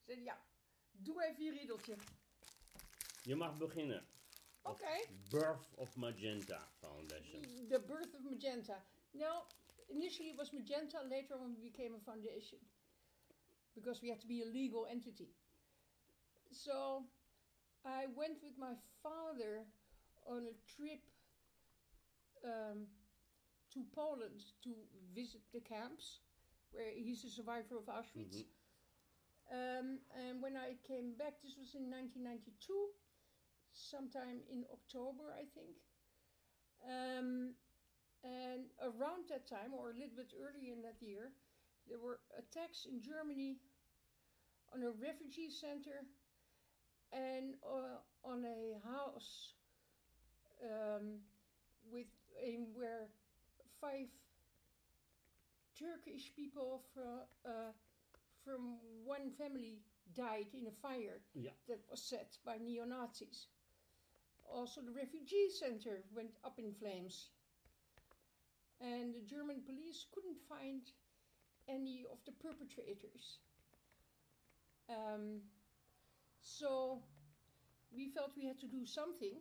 Zei ja, doe even je riedeltje. Je mag beginnen. Okay. Birth of Magenta Foundation. The birth of Magenta. No, initially it was Magenta, later on it became a foundation. Because we had to be a legal entity. So I went with my father on a trip to Poland to visit the camps, where he's a survivor of Auschwitz. And when I came back, this was in 1992, sometime in October, I think. And around that time, or a little bit earlier in that year, there were attacks in Germany on a refugee center and on a house where 5 Turkish people from one family died in a fire that was set by neo-Nazis. Also, the refugee center went up in flames. And the German police couldn't find any of the perpetrators. So we felt we had to do something,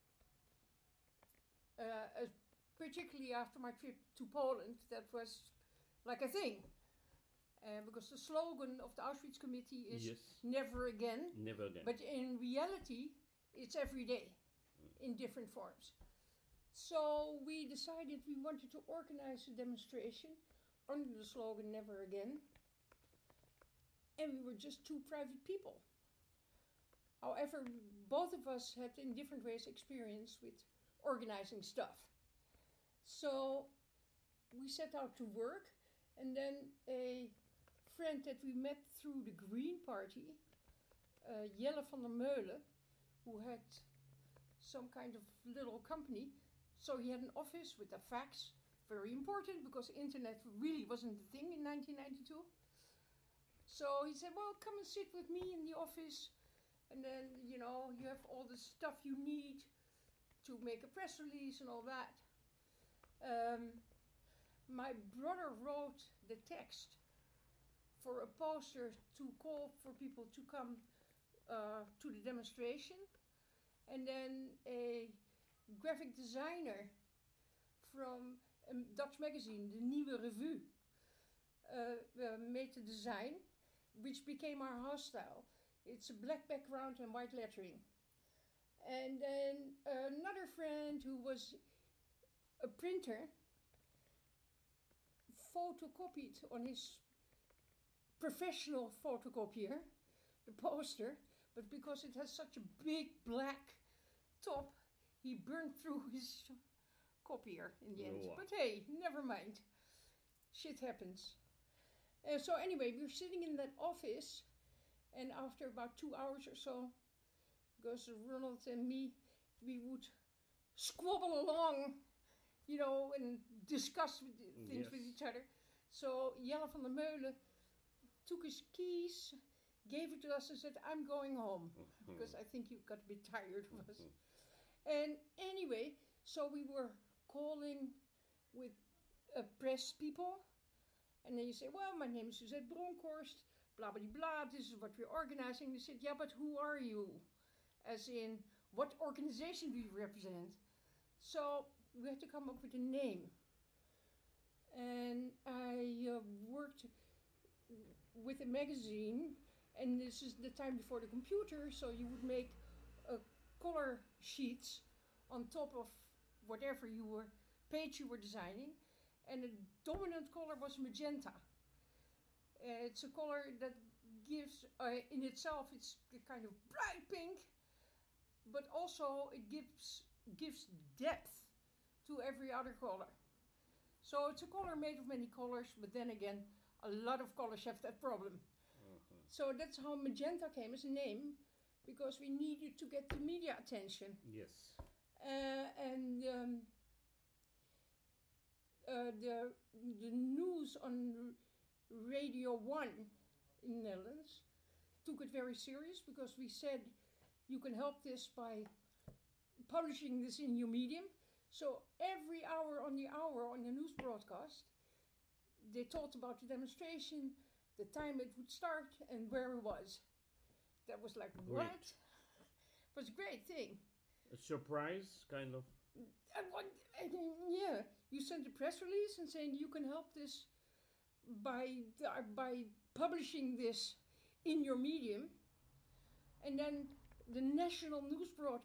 particularly after my trip to Poland. That was like a thing. Because the slogan of the Auschwitz Committee is never again. Never again. But in reality, it's every day in different forms. So we decided we wanted to organize a demonstration under the slogan never again. And we were just 2 private people. However, both of us had in different ways experience with organizing stuff. So we set out to work, and then a friend that we met through the Green Party, Jelle van der Meulen, who had some kind of little company. So he had an office with a fax, very important because the internet really wasn't a thing in 1992. So he said, well, come and sit with me in the office, and then, you have all the stuff you need to make a press release and all that. My brother wrote the text for a poster to call for people to come to the demonstration. And then a graphic designer from a Dutch magazine, the Nieuwe Revue, made the design, which became our house style. It's a black background and white lettering. And then another friend who was a printer photocopied on his professional photocopier the poster, but because it has such a big black top, he burned through his copier in the end. But hey, never mind. Shit happens. So anyway, we were sitting in that office, and after about 2 hours or so, because Ronald and me, we would squabble along, and discuss things with each other. So Jelle van der Meulen took his keys, gave it to us and said, I'm going home, because I think he got a bit tired of us. And anyway, so we were calling with press people, and then you say, well, my name is Suzette Bronkhorst, blah, blah, blah, this is what we're organizing. They said, yeah, but who are you? As in, what organization do you represent? So we had to come up with a name. And I worked with a magazine, and this is the time before the computer, so you would make color sheets on top of whatever page you were designing, and the dominant color was magenta. It's a color that gives, in itself, it's kind of bright pink, but also it gives depth to every other color. So it's a color made of many colors, but then again, a lot of colors have that problem. So that's how magenta came as a name, because we needed to get the media attention. Yes. And the news on Radio 1 in the Netherlands took it very serious, because we said, you can help this by publishing this in your medium. So every hour on the news broadcast, they talked about the demonstration the time it would start, and where it was. That was like, Great. what? It was a great thing. A surprise, kind of. And yeah, you sent a press release and saying you can help this by publishing this in your medium, and then the national news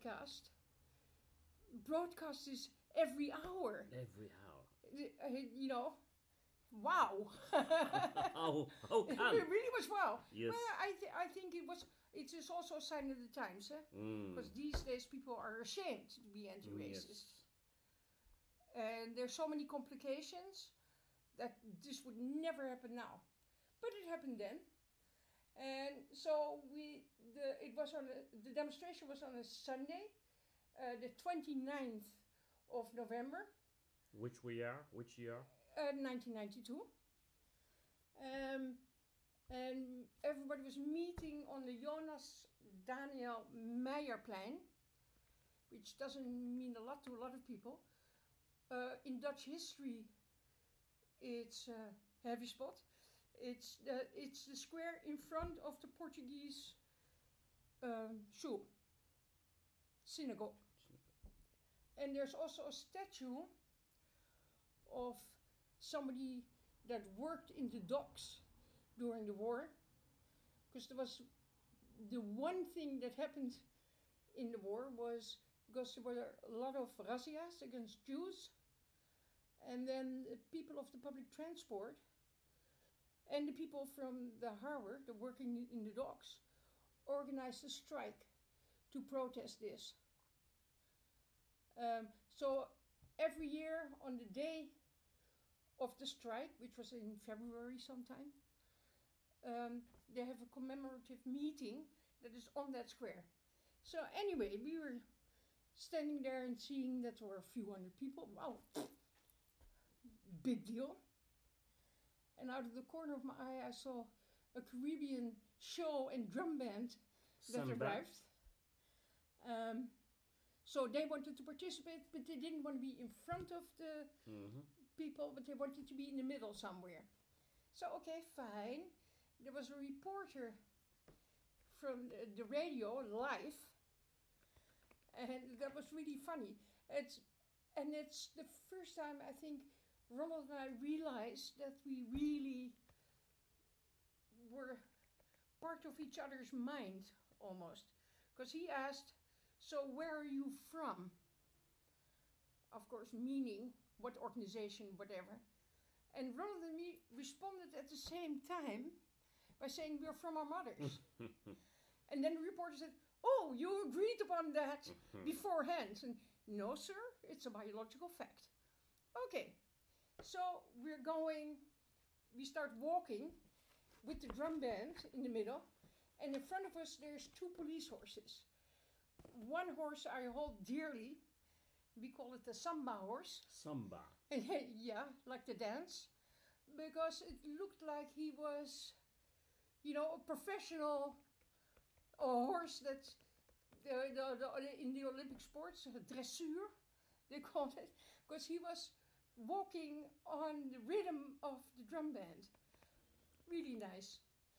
broadcast is every hour. Every hour. You know, wow. How It come? really was wow. Yes. Well, I think it was. It is also a sign of the times, because these days people are ashamed to be anti-racist. Yes. And there's so many complications that this would never happen now, but it happened then. And so the demonstration was on a Sunday, the 29th of November. Which year? 1992. And everybody was meeting on the Jonas Daniel Meijerplein, which doesn't mean a lot to a lot of people. In Dutch history, it's a heavy spot. It's the square in front of the Portuguese shul, synagogue. And there's also a statue of somebody that worked in the docks during the war, because there was the one thing that happened in the war was because there were a lot of razzias against Jews, and then the people of the public transport and the people from the harbor, the working in the docks, organized a strike to protest this. So every year on the day of the strike, which was in February sometime, they have a commemorative meeting that is on that square. So anyway, we were standing there and seeing that there were a few hundred people. Wow, big deal. And out of the corner of my eye, I saw a Caribbean show and drum band that arrived. So they wanted to participate, but they didn't want to be in front of the people, but they wanted to be in the middle somewhere. So okay, fine. There was a reporter from the radio live, and that was really funny. It's the first time I think Ronald and I realized that we really were part of each other's mind almost, because he asked, "So where are you from?" Of course, meaning what organization, whatever. And Ronald and me responded at the same time by saying we're from our mothers. And then the reporter said, "Oh, you agreed upon that beforehand." And no, sir, it's a biological fact. Okay, so we start walking with the drum band in the middle, and in front of us there's two police horses. One horse I hold dearly. We call it the samba horse. Samba. Yeah, like the dance. Because it looked like he was, a professional horse that's in the Olympic sports, dressure, they call it. Because he was walking on the rhythm of the drum band. Really nice.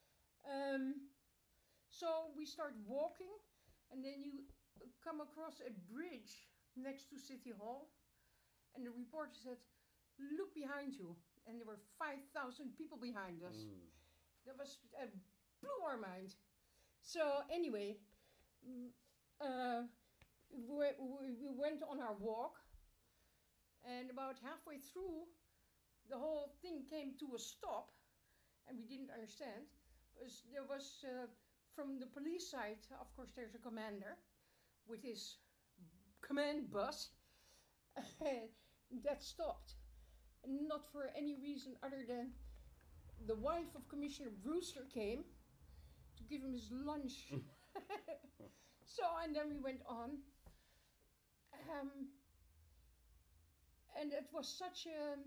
So we start walking, and then you come across a bridge next to City Hall, and the reporter said, "Look behind you." And there were 5,000 people behind us. That blew our mind. So anyway, we went on our walk, and about halfway through, the whole thing came to a stop, and we didn't understand. There was from the police side, of course, there's a commander with his command bus that stopped, not for any reason other than the wife of Commissioner Brewster came to give him his lunch. So, and then we went on, and it was such an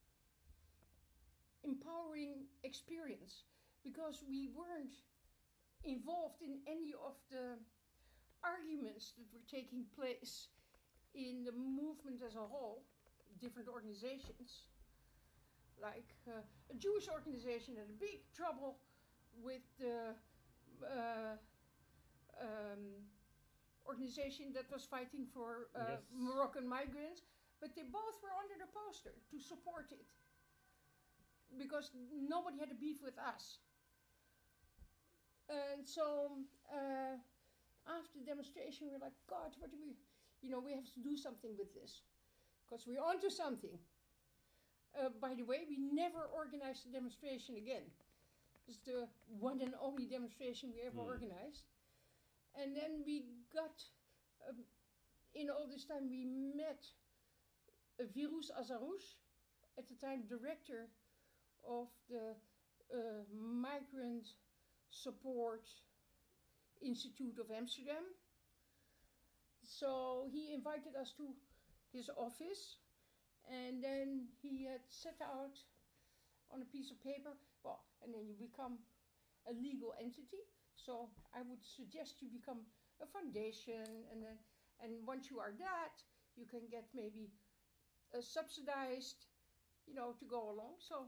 empowering experience, because we weren't involved in any of the arguments that were taking place in the movement as a whole, different organizations. like a Jewish organization had a big trouble with the organization that was fighting for Yes. Moroccan migrants, but they both were under the poster to support it because nobody had a beef with us. And so after the demonstration, we were like, God, what do we, we have to do something with this because we're onto something. By the way, we never organized a demonstration again. It's the one and only demonstration we ever organized. And then we got, in all this time, we met Virus Azarouche, at the time director of the Migrant Support Institute of Amsterdam. So he invited us to his office, and then he had set out on a piece of paper, and then you become a legal entity. So I would suggest you become a foundation, and once you are that, you can get maybe subsidized, to go along. So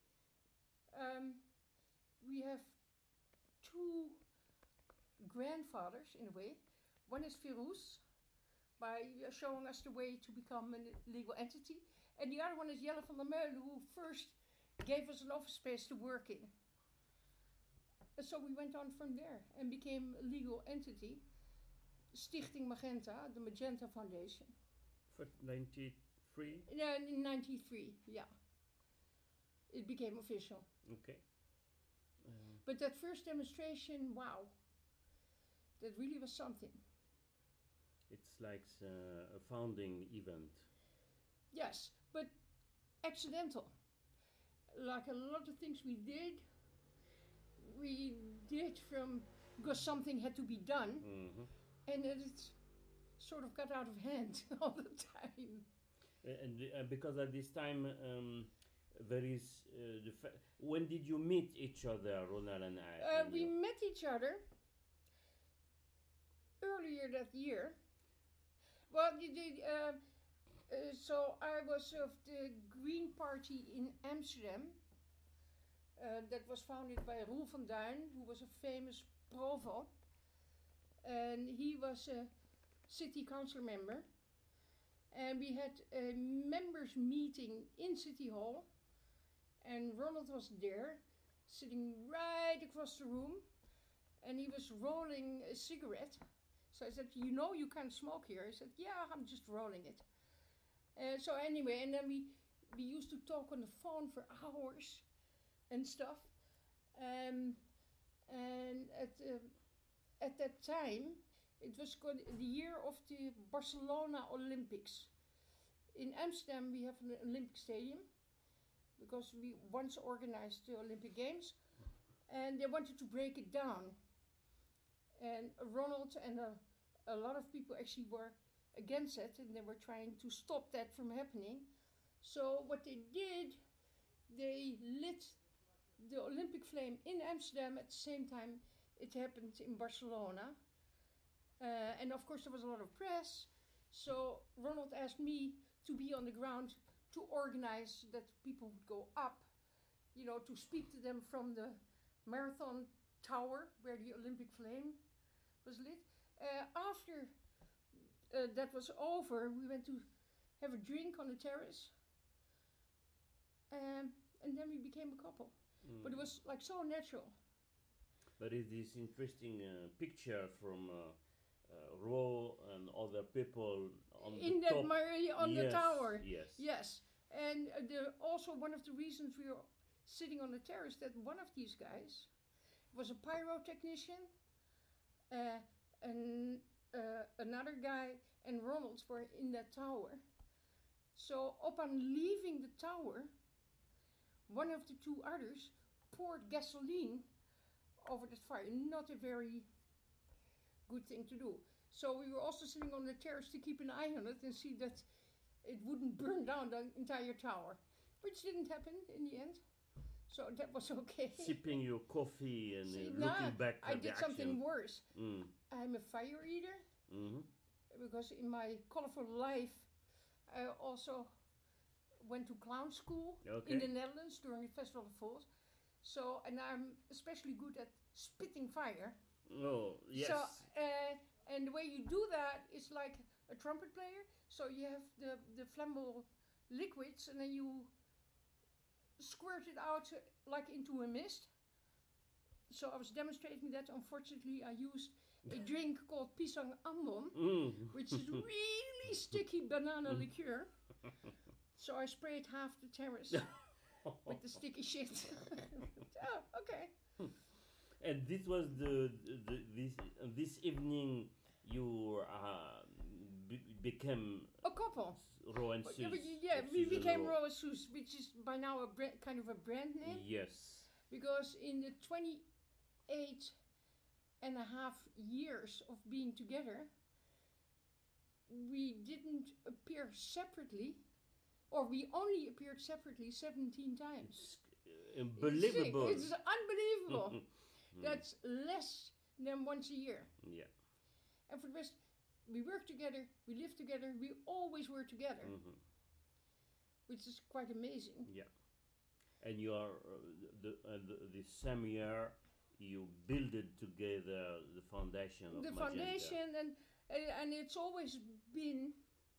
we have two grandfathers in a way. One is Virus, by showing us the way to become a legal entity, and the other one is Jelle van der Meulen, who first gave us an office space to work in. So we went on from there and became a legal entity, Stichting Magenta, the Magenta Foundation. For 93? Yeah, in 93, yeah. It became official. Okay. But that first demonstration, wow, that really was something. It's like a founding event. Yes, but accidental. Like a lot of things we did from because something had to be done, and it sort of got out of hand all the time. And because at this time there is when did you meet each other, Ronald and I? We met each other earlier that year. Well, so I was of the Green Party in Amsterdam. That was founded by Roel van Duin, who was a famous provo. And he was a city council member. And we had a members meeting in City Hall. And Ronald was there, sitting right across the room. And he was rolling a cigarette. So I said, you can't smoke here. He said, yeah, I'm just rolling it. So anyway, and then we used to talk on the phone for hours and stuff. And at that time, it was the year of the Barcelona Olympics. In Amsterdam, we have an Olympic stadium because we once organized the Olympic Games, and they wanted to break it down. And Ronald and a lot of people actually were against it, and they were trying to stop that from happening. So what they did, they lit the Olympic flame in Amsterdam at the same time it happened in Barcelona. And of course there was a lot of press. So Ronald asked me to be on the ground to organize that people would go up, to speak to them from the Marathon Tower where the Olympic flame was lit. After that was over, we went to have a drink on the terrace. And then we became a couple. But it was like so natural. But it is interesting picture from Ro and other people on in the that top. on the tower. Yes. And also one of the reasons we were sitting on the terrace, that one of these guys was a pyrotechnician, and another guy and Ronald were in that tower. So upon leaving the tower, one of the two others poured gasoline over the fire. Not a very good thing to do. So we were also sitting on the terrace to keep an eye on it and see that it wouldn't burn down the entire tower, which didn't happen in the end. So that was okay. Sipping your coffee and looking back at I did something worse. Mm. I'm a fire eater, because in my colorful life I also went to clown school Okay. in the Netherlands during the Festival of Falls. So, and I'm especially good at spitting fire. Oh, yes. So, and the way you do that is like a trumpet player. So you have the flammable liquids, and then you squirt it out like into a mist. So I was demonstrating that. Unfortunately, I used a drink called pisang ambon, which is really sticky banana liqueur. So I sprayed half the terrace with the sticky shit. Oh, okay. And this was this evening you became A couple. Ro and But Suze. yeah, we Suze and became Ro. Ro and Suze, which is by now a kind of a brand name. Yes. Because in the 28 and a half years of being together, we didn't appear separately, or we only appeared separately 17 times. Unbelievable. It's unbelievable. That's less than once a year. Yeah. And for the rest, we work together, we live together, we always were together, which is quite amazing. Yeah. And you are the same year you built together the foundation of The Magenta. foundation, and it's always been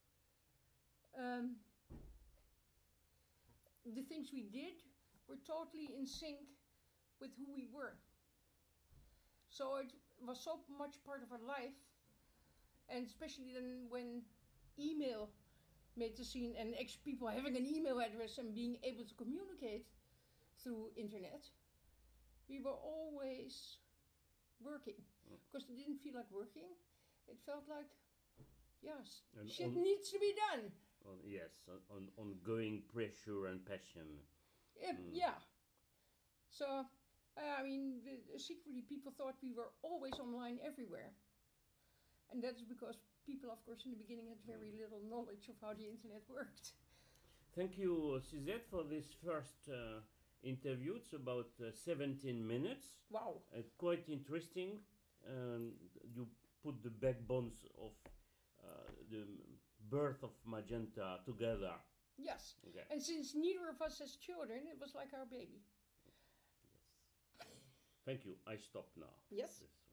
the things we did were totally in sync with who we were. So it was so much part of our life, and especially then when email made the scene, and people having an email address and being able to communicate through internet, we were always working, because it didn't feel like working. It felt like, yes, And shit needs to be done. Yes, on ongoing pressure and passion. Yeah. So, I mean, secretly people thought we were always online everywhere. And that's because people, of course, in the beginning had very little knowledge of how the internet worked. Thank you, Suzette, for this first interview. It's about 17 minutes. Wow. Quite interesting. You put the backbones of the birth of Magenta together. Yes. Okay. And since neither of us has children, it was like our baby. Thank you. I stop now. Yes. Yes.